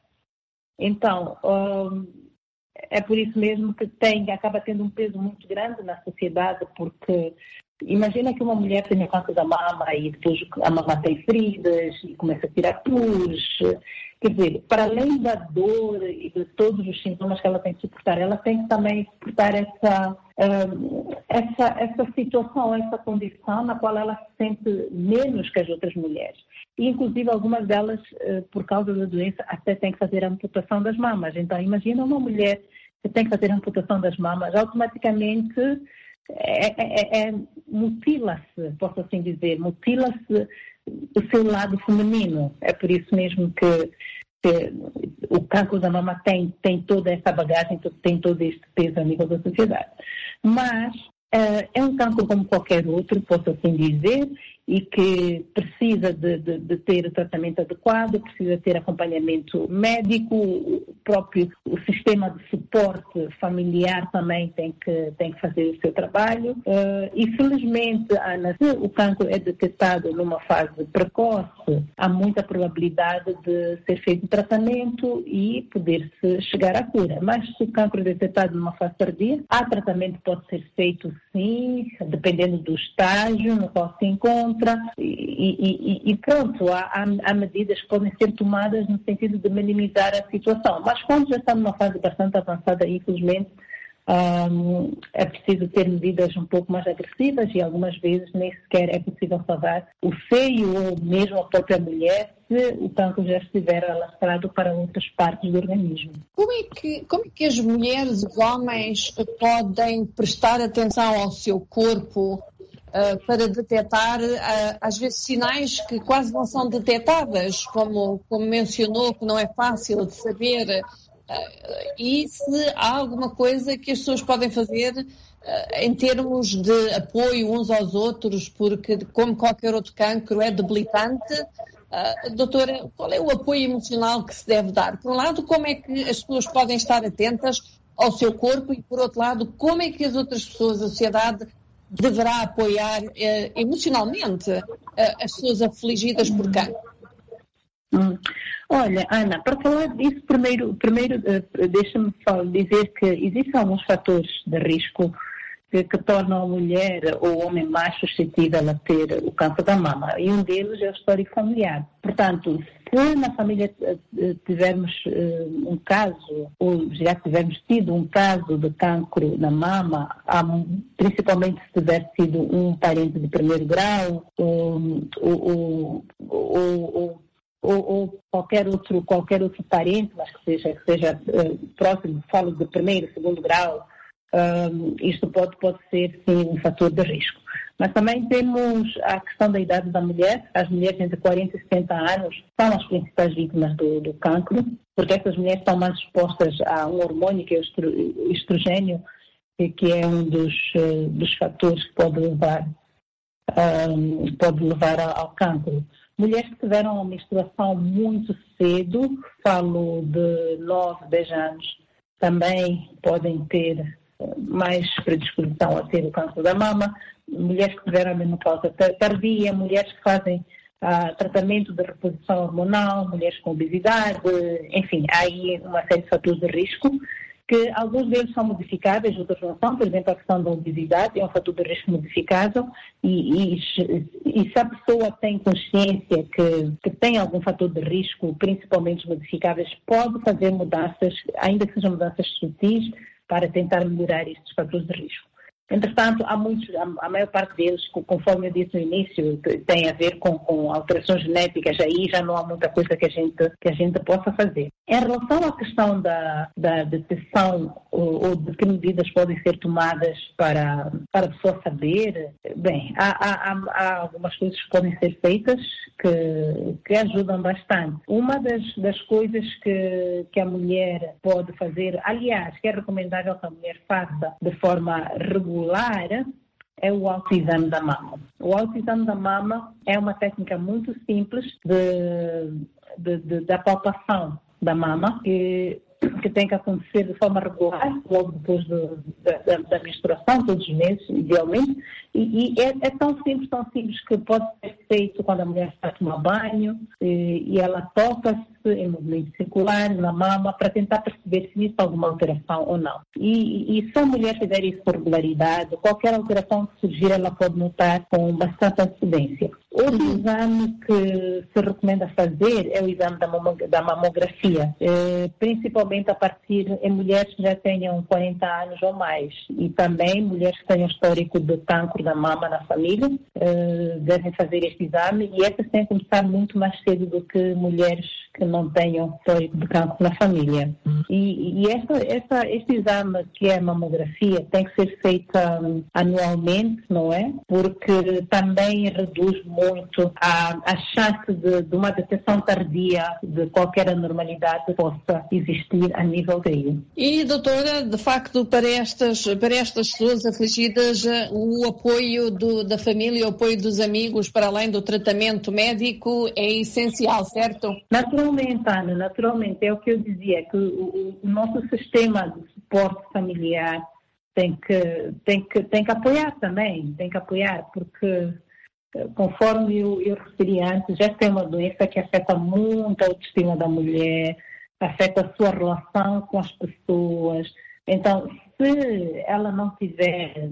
Então, um, é por isso mesmo que tem, acaba tendo um peso muito grande na sociedade, porque imagina que uma mulher tenha câncer da mama e depois a mama tem feridas e começa a tirar pus. Quer dizer, para além da dor e de todos os sintomas que ela tem que suportar, ela tem que também suportar essa, um, essa, essa situação, essa condição na qual ela se sente menos que as outras mulheres. E, inclusive, algumas delas, por causa da doença, até têm que fazer a amputação das mamas. Então, imagina uma mulher que tem que fazer a amputação das mamas, automaticamente é, é, é, mutila-se, posso assim dizer, mutila-se o seu lado feminino. É por isso mesmo que, que o cancro da mama tem, tem toda essa bagagem, tem todo este peso a nível da sociedade. Mas uh, é um cancro como qualquer outro, posso assim dizer, e que precisa de, de, de ter o tratamento adequado, precisa ter acompanhamento médico, o próprio o sistema de suporte familiar também tem que, tem que fazer o seu trabalho. Uh, e felizmente, Ana, se o cancro é detectado numa fase precoce, há muita probabilidade de ser feito o tratamento e poder-se chegar à cura. Mas se o cancro é detectado numa fase tardia, há tratamento que pode ser feito sim, dependendo do estágio no qual se encontra. E, e, e pronto, há, há medidas que podem ser tomadas no sentido de minimizar a situação. Mas quando já está numa fase bastante avançada, infelizmente, um, é preciso ter medidas um pouco mais agressivas e algumas vezes nem sequer é possível salvar o seio ou mesmo a própria mulher se o cancro já estiver alastrado para outras partes do organismo. Como é que, como é que as mulheres e os homens podem prestar atenção ao seu corpo uh, para detectar, uh, às vezes, sinais que quase não são detectáveis, como, como mencionou, que não é fácil de saber. Uh, e se há alguma coisa que as pessoas podem fazer uh, em termos de apoio uns aos outros, porque, como qualquer outro cancro, é debilitante. Uh, doutora, qual é o apoio emocional que se deve dar? Por um lado, como é que as pessoas podem estar atentas ao seu corpo e, por outro lado, como é que as outras pessoas, a sociedade, deverá apoiar uh, emocionalmente uh, as pessoas afligidas por cancro? Hum. Olha, Ana, para falar disso, primeiro, primeiro uh, deixa-me só dizer que existem alguns fatores de risco que, que tornam a mulher ou o homem mais suscetível a ter o câncer da mama. E um deles é o histórico familiar. Portanto, se na família tivermos uh, um caso, ou já tivermos tido um caso de cancro na mama, principalmente se tiver sido um parente de primeiro grau, ou, ou, ou, ou Ou, ou qualquer outro qualquer outro parente, mas que seja, que seja uh, próximo, falo de primeiro, segundo grau, um, isto pode, pode ser, sim, um fator de risco. Mas também temos a questão da idade da mulher. As mulheres entre quarenta e sessenta anos são as principais vítimas do, do cancro, porque essas mulheres estão mais expostas a um hormônio, que é o estrogênio, que é um dos, uh, dos fatores que pode levar, um, pode levar ao cancro. Mulheres que tiveram uma menstruação muito cedo, falo de nove, dez anos, também podem ter mais predisposição a ter o câncer da mama. Mulheres que tiveram a menopausa tardia, mulheres que fazem uh, tratamento de reposição hormonal, mulheres com obesidade, enfim, há aí uma série de fatores de risco, que alguns deles são modificáveis, outros não são. Por exemplo, a questão da obesidade é um fator de risco modificável e, e, e se a pessoa tem consciência que, que tem algum fator de risco, principalmente os modificáveis, pode fazer mudanças, ainda que sejam mudanças sutis, para tentar melhorar estes fatores de risco. Entretanto, há muitos, a maior parte deles, conforme eu disse no início, tem a ver com, com alterações genéticas. Aí já não há muita coisa que a gente, que a gente possa fazer. Em relação à questão da, da detecção ou, ou de que medidas podem ser tomadas para, para a pessoa saber, bem, há, há, há algumas coisas que podem ser feitas que, que ajudam bastante. Uma das, das coisas que, que a mulher pode fazer, aliás, que é recomendável que a mulher faça de forma regular, é o autoexame da mama. O autoexame da mama é uma técnica muito simples de, de, de, da palpação da mama, que, que tem que acontecer de forma regular, logo depois do, da, da menstruação, todos os meses, idealmente, e, e é, é tão simples, tão simples que pode ser feito quando a mulher está a tomar banho e, e ela toca-se em movimento circular na mama para tentar perceber se existe alguma alteração ou não. E, e se a mulher fizer isso com regularidade, qualquer alteração que surgir, ela pode notar com bastante antecedência. Outro uhum. exame que se recomenda fazer é o exame da mamografia, é, principalmente a partir em mulheres que já tenham quarenta anos ou mais, e também mulheres que tenham histórico de cancro da mama na família, é, devem fazer este exame, e essas têm que começar muito mais cedo do que mulheres que não tenham histórico de cancro na família. E, e esta, esta, este exame, que é a mamografia, tem que ser feito um, anualmente, não é? Porque também reduz muito a, a chance de, de uma detecção tardia de qualquer anormalidade que possa existir a nível dele. E, doutora, de facto, para estas, para estas pessoas afligidas, o apoio do, da família, o apoio dos amigos, para além do tratamento médico, é essencial, certo? Naturalmente, Ana, naturalmente. É o que eu dizia, que o, o nosso sistema de suporte familiar tem que, tem que, tem que apoiar também, tem que apoiar, porque, conforme eu, eu referi antes, já tem uma doença que afeta muito a autoestima da mulher, afeta a sua relação com as pessoas. Então, se ela não tiver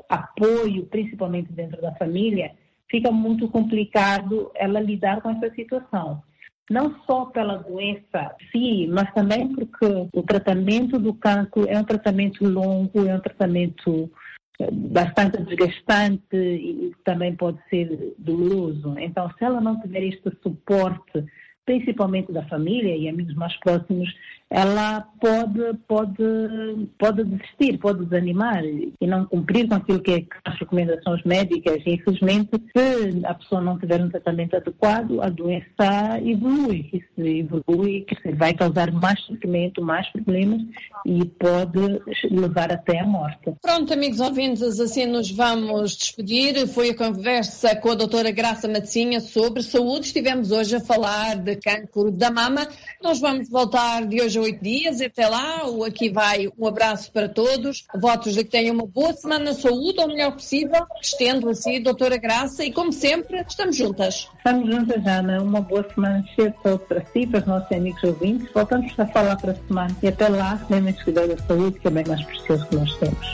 apoio, principalmente dentro da família, fica muito complicado ela lidar com essa situação. Não só pela doença, sim, mas também porque o tratamento do cancro é um tratamento longo, é um tratamento bastante desgastante e também pode ser doloroso. Então, se ela não tiver este suporte, principalmente da família e amigos mais próximos, ela pode, pode, pode desistir, pode desanimar e não cumprir com aquilo que é as recomendações médicas. E, infelizmente, se a pessoa não tiver um tratamento adequado, a doença evolui. E se evolui, vai causar mais sofrimento, mais problemas e pode levar até a morte. Pronto, amigos ouvintes, assim nos vamos despedir. Foi a conversa com a doutora Graça Matosinha sobre saúde. Estivemos hoje a falar de cancro da mama. Nós vamos voltar de hoje a oito dias. Até lá, o aqui vai um abraço para todos. Votos de que tenham uma boa semana de saúde, ou o melhor possível. Estendo assim, doutora Graça, e como sempre, estamos juntas. Estamos juntas, Ana. Uma boa semana cheia de saúde para si, para os nossos amigos ouvintes. Voltamos a falar para a semana. E até lá, lembrem-se de cuidar da saúde, que é bem mais precioso que nós temos.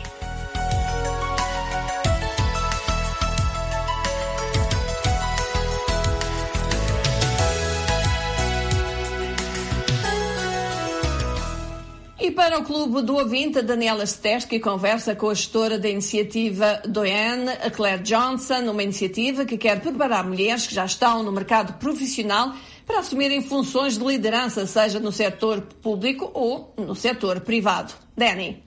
E para o Clube do Ouvinte, a Daniela Steski conversa com a gestora da iniciativa Doyen, a Claire Johnson, uma iniciativa que quer preparar mulheres que já estão no mercado profissional para assumirem funções de liderança, seja no setor público ou no setor privado. Dani.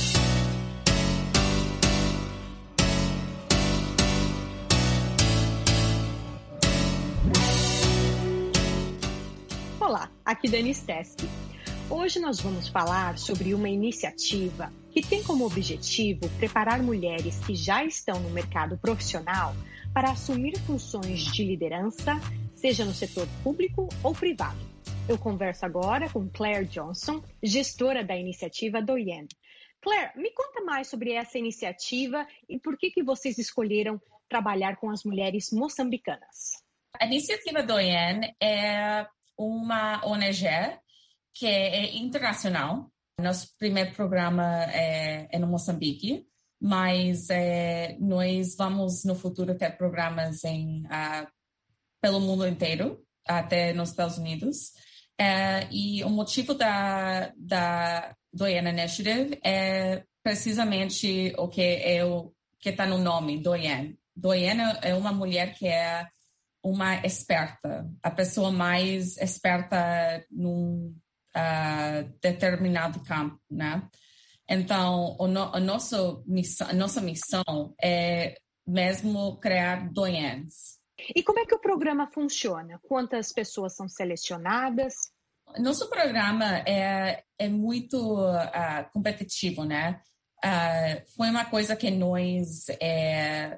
Olá, aqui Dani Steski. Hoje nós vamos falar sobre uma iniciativa que tem como objetivo preparar mulheres que já estão no mercado profissional para assumir funções de liderança, seja no setor público ou privado. Eu converso agora com Claire Johnson, gestora da iniciativa Doyen. Claire, me conta mais sobre essa iniciativa e por que que vocês escolheram trabalhar com as mulheres moçambicanas. A iniciativa Doyen é uma O N G que é internacional. Nosso primeiro programa é, é no Moçambique, mas é, nós vamos no futuro ter programas em, uh, pelo mundo inteiro, até nos Estados Unidos. Uh, e o motivo da, da Doyen Initiative é precisamente o que é o que está no nome, Doyen. Doyen é uma mulher que é uma experta, a pessoa mais esperta num Uh, determinado campo, né? Então, o no, a, nossa missão, a nossa missão é mesmo criar Doyens. E como é que o programa funciona? Quantas pessoas são selecionadas? Nosso programa é, é muito uh, competitivo, né? Uh, foi uma coisa que nós, é,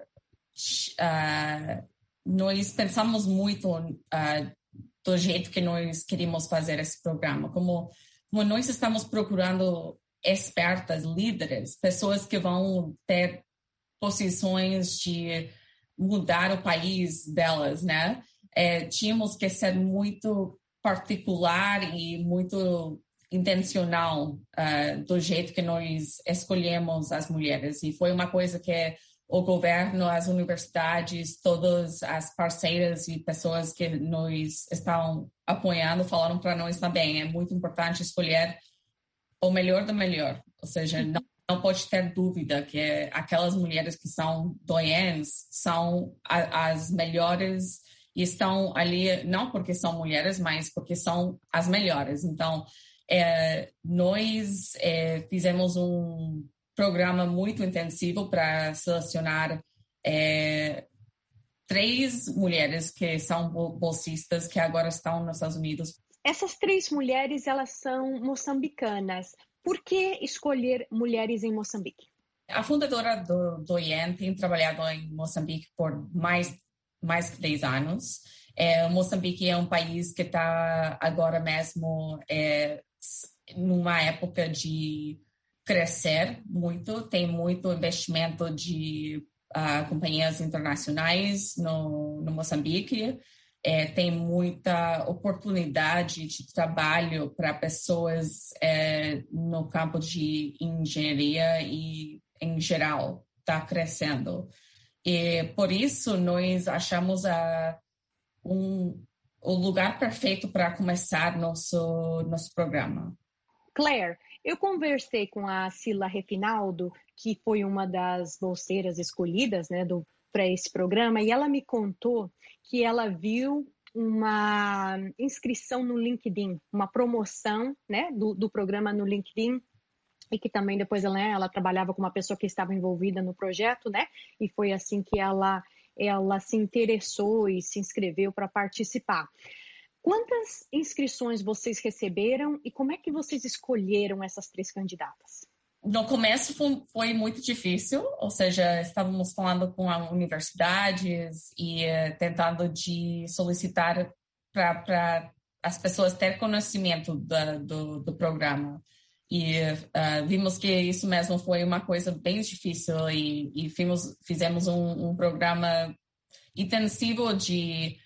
uh, nós pensamos muito uh, do jeito que nós queríamos fazer esse programa. Como, como nós estamos procurando expertas, líderes, pessoas que vão ter posições de mudar o país delas, né? É, tínhamos que ser muito particular e muito intencional uh, do jeito que nós escolhemos as mulheres. E foi uma coisa que o governo, as universidades, todas as parceiras e pessoas que nos estão apoiando falaram para nós também. É muito importante escolher o melhor do melhor. Ou seja, não, não pode ter dúvida que aquelas mulheres que são doyens são a, as melhores e estão ali não porque são mulheres, mas porque são as melhores. Então, é, nós é, fizemos um programa muito intensivo para selecionar é, três mulheres que são bolsistas que agora estão nos Estados Unidos. Essas três mulheres, elas são moçambicanas. Por que escolher mulheres em Moçambique? A fundadora do Doyen tem trabalhado em Moçambique por mais, mais de dez anos. É, Moçambique é um país que está agora mesmo é, numa época de crescer muito, tem muito investimento de uh, companhias internacionais no, no Moçambique, é, tem muita oportunidade de trabalho para pessoas é, no campo de engenharia e, em geral, está crescendo. E, por isso, nós achamos a, um, o lugar perfeito para começar nosso, nosso programa. Claire, eu conversei com a Sila Refinaldo, que foi uma das bolseiras escolhidas, né, para esse programa, e ela me contou que ela viu uma inscrição no LinkedIn, uma promoção, né, do, do programa no LinkedIn, e que também depois ela, né, ela trabalhava com uma pessoa que estava envolvida no projeto, né, e foi assim que ela, ela se interessou e se inscreveu para participar. Quantas inscrições vocês receberam e como é que vocês escolheram essas três candidatas? No começo foi, foi muito difícil, ou seja, estávamos falando com as universidades e uh, tentando de solicitar para as pessoas ter conhecimento da, do, do programa. E uh, vimos que isso mesmo foi uma coisa bem difícil e, e fizemos, fizemos um, um programa intensivo de,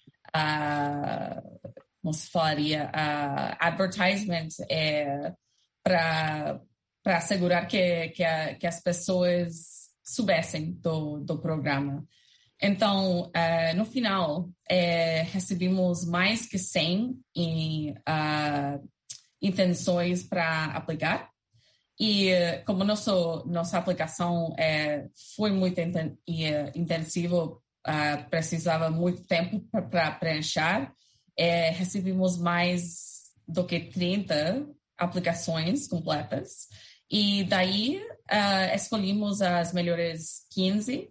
uh, como se falaria, uh, advertisement é, para para assegurar que, que, a, que as pessoas soubessem do, do programa. Então, uh, no final, uh, recebemos mais que cem em, uh, intenções para aplicar. E uh, como nosso, nossa aplicação uh, foi muito inten- intensiva, uh, precisava muito tempo para preencher, uh, recebemos mais do que trinta aplicações completas. E daí uh, escolhemos as melhores quinze,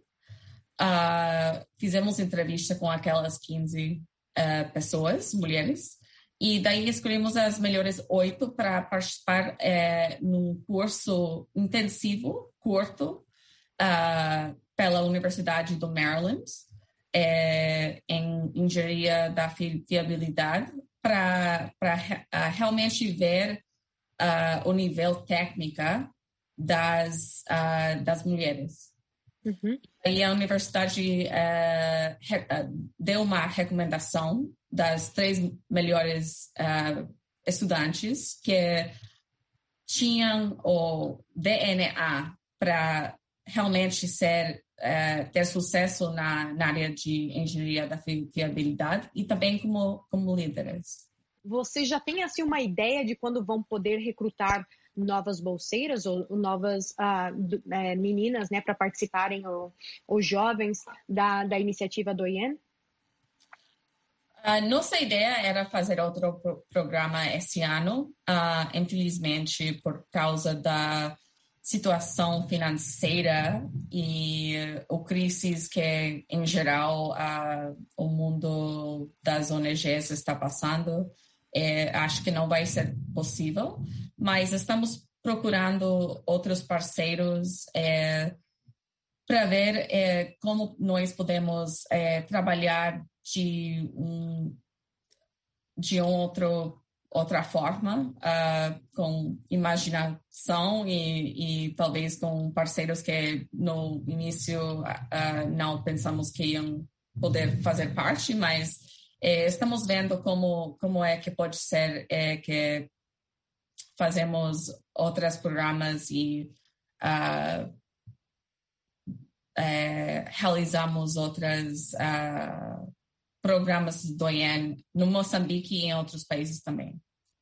uh, fizemos entrevista com aquelas quinze uh, pessoas, mulheres, e daí escolhemos as melhores oito para participar uh, num curso intensivo, curto, uh, pela Universidade do Maryland, uh, em engenharia da fiabilidade, para uh, realmente ver Uh, o nível técnico das, uh, das mulheres. Uhum. E a universidade uh, re, uh, deu uma recomendação das três melhores uh, estudantes que tinham o D N A para realmente ser, uh, ter sucesso na, na área de engenharia da fiabilidade e também como, como líderes. Vocês já têm assim uma ideia de quando vão poder recrutar novas bolseiras ou, ou novas uh, do, é, meninas, né, para participarem, ou, ou jovens da, da iniciativa do I E N? A nossa ideia era fazer outro pro- programa esse ano. Uh, infelizmente, por causa da situação financeira e o crise que, em geral, uh, o mundo das O N Gs está passando, É, acho que não vai ser possível, mas estamos procurando outros parceiros é, para ver é, como nós podemos é, trabalhar de, um, de um outro, outra forma, uh, com imaginação e, e talvez com parceiros que no início uh, não pensamos que iam poder fazer parte, mas É, estamos vendo como, como é que pode ser é, que fazemos outros programas e uh, é, realizamos outros uh, programas do I E N no Moçambique e em outros países também.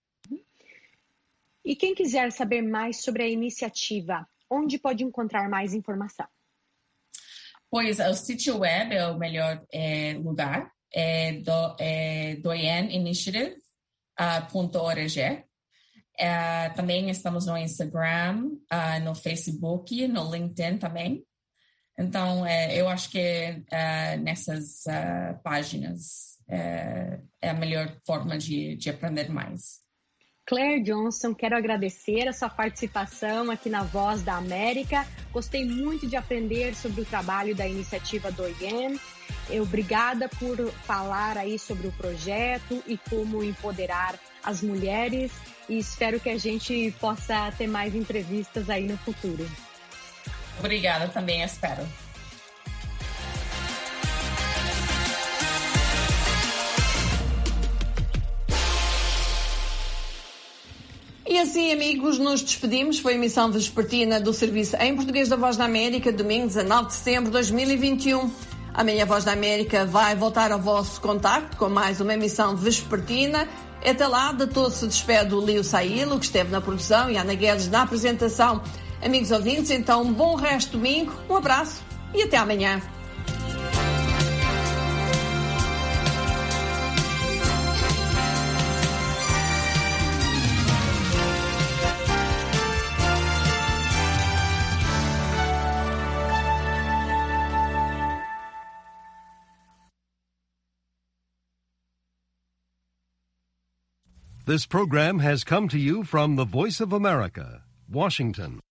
E quem quiser saber mais sobre a iniciativa, onde pode encontrar mais informação? Pois o sítio web é o melhor é, lugar. É do, é do I E N initiative ponto org. Uh, também estamos no Instagram, uh, no Facebook, no LinkedIn também. Então, uh, eu acho que uh, nessas uh, páginas uh, é a melhor forma de, de aprender mais. Claire Johnson, quero agradecer a sua participação aqui na Voz da América. Gostei muito de aprender sobre o trabalho da iniciativa do I E N. Obrigada por falar aí sobre o projeto e como empoderar as mulheres. E espero que a gente possa ter mais entrevistas aí no futuro. Obrigada, também espero. E assim, amigos, nos despedimos. Foi a emissão vespertina do Serviço em Português da Voz da América, domingo dezanove de setembro de dois mil e vinte e um. Amanhã a Voz da América vai voltar ao vosso contacto com mais uma emissão vespertina. Até lá, de todos se despede o Lio Saílo, que esteve na produção, e a Ana Guedes na apresentação. Amigos ouvintes, então, um bom resto de domingo, um abraço e até amanhã. This program has come to you from the Voice of America, Washington.